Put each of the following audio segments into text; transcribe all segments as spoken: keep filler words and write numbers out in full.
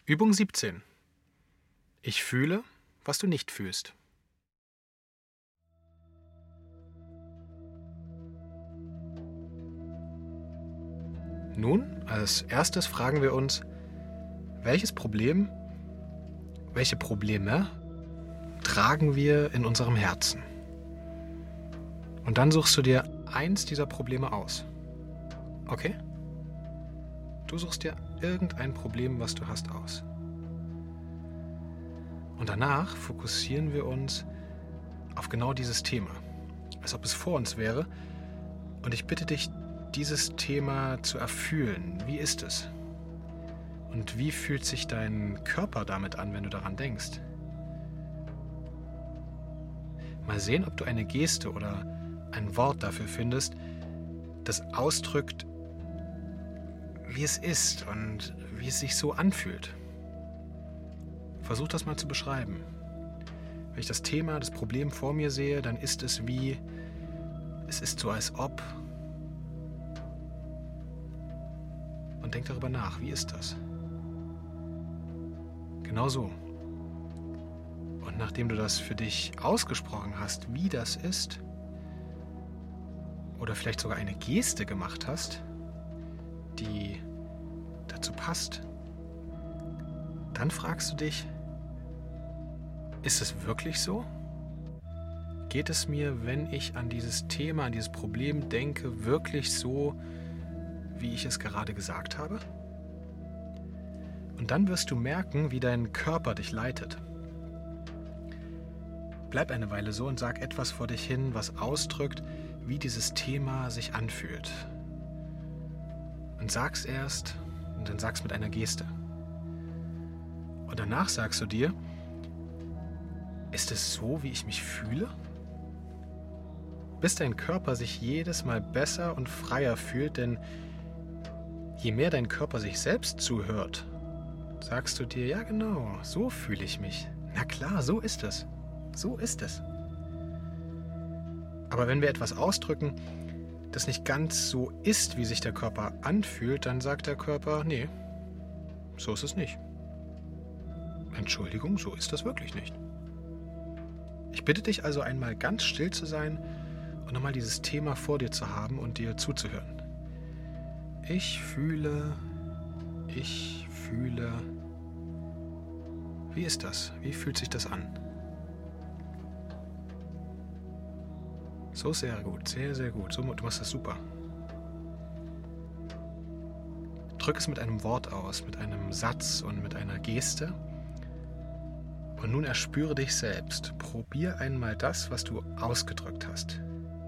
Übung siebzehn. Ich fühle, was du nicht fühlst. Nun, als erstes fragen wir uns, welches Problem, welche Probleme tragen wir in unserem Herzen? Und dann suchst du dir eins dieser Probleme aus. Okay? Du suchst dir irgendein Problem, was du hast, aus. Und danach fokussieren wir uns auf genau dieses Thema, als ob es vor uns wäre. Und ich bitte dich, dieses Thema zu erfühlen. Wie ist es? Und wie fühlt sich dein Körper damit an, wenn du daran denkst? Mal sehen, ob du eine Geste oder ein Wort dafür findest, das ausdrückt, wie es ist und wie es sich so anfühlt. Versuch das mal zu beschreiben. Wenn ich das Thema, das Problem vor mir sehe, dann ist es wie, es ist so als ob. Und denk darüber nach, wie ist das? Genau so. Und nachdem du das für dich ausgesprochen hast, wie das ist, oder vielleicht sogar eine Geste gemacht hast, die dazu passt, dann fragst du dich, ist es wirklich so? Geht es mir, wenn ich an dieses Thema, an dieses Problem denke, wirklich so, wie ich es gerade gesagt habe? Und dann wirst du merken, wie dein Körper dich leitet. Bleib eine Weile so und sag etwas vor dich hin, was ausdrückt, wie dieses Thema sich anfühlt. Und sag's erst und dann sag's mit einer Geste. Und danach sagst du dir, ist es so, wie ich mich fühle? Bis dein Körper sich jedes Mal besser und freier fühlt, denn je mehr dein Körper sich selbst zuhört, sagst du dir, ja genau, so fühle ich mich. Na klar, so ist es. So ist es. Aber wenn wir etwas ausdrücken, das nicht ganz so ist, wie sich der Körper anfühlt, dann sagt der Körper, nee, so ist es nicht. Entschuldigung, so ist das wirklich nicht. Ich bitte dich also einmal ganz still zu sein und nochmal dieses Thema vor dir zu haben und dir zuzuhören. Ich fühle, ich fühle. Wie ist das? Wie fühlt sich das an? So sehr gut, sehr, sehr gut. So, du machst das super. Drück es mit einem Wort aus, mit einem Satz und mit einer Geste. Und nun erspüre dich selbst. Probier einmal das, was du ausgedrückt hast.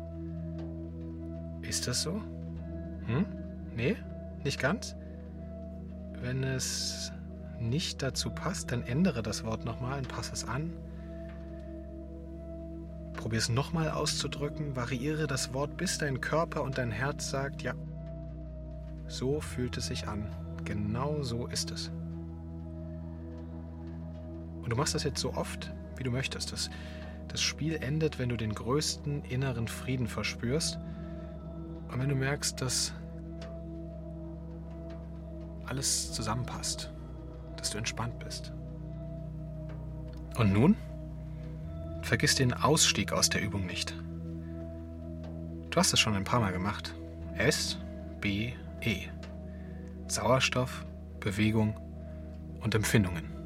Ist das so? Hm? Nee? Nicht ganz? Wenn es nicht dazu passt, dann ändere das Wort nochmal und passe es an. Probier es nochmal auszudrücken, variiere das Wort, bis dein Körper und dein Herz sagt, ja, so fühlt es sich an. Genau so ist es. Und du machst das jetzt so oft, wie du möchtest. Das, das Spiel endet, wenn du den größten inneren Frieden verspürst und wenn du merkst, dass alles zusammenpasst, dass du entspannt bist. Und nun? Vergiss den Ausstieg aus der Übung nicht. Du hast es schon ein paar Mal gemacht. S, B, E. Sauerstoff, Bewegung und Empfindungen.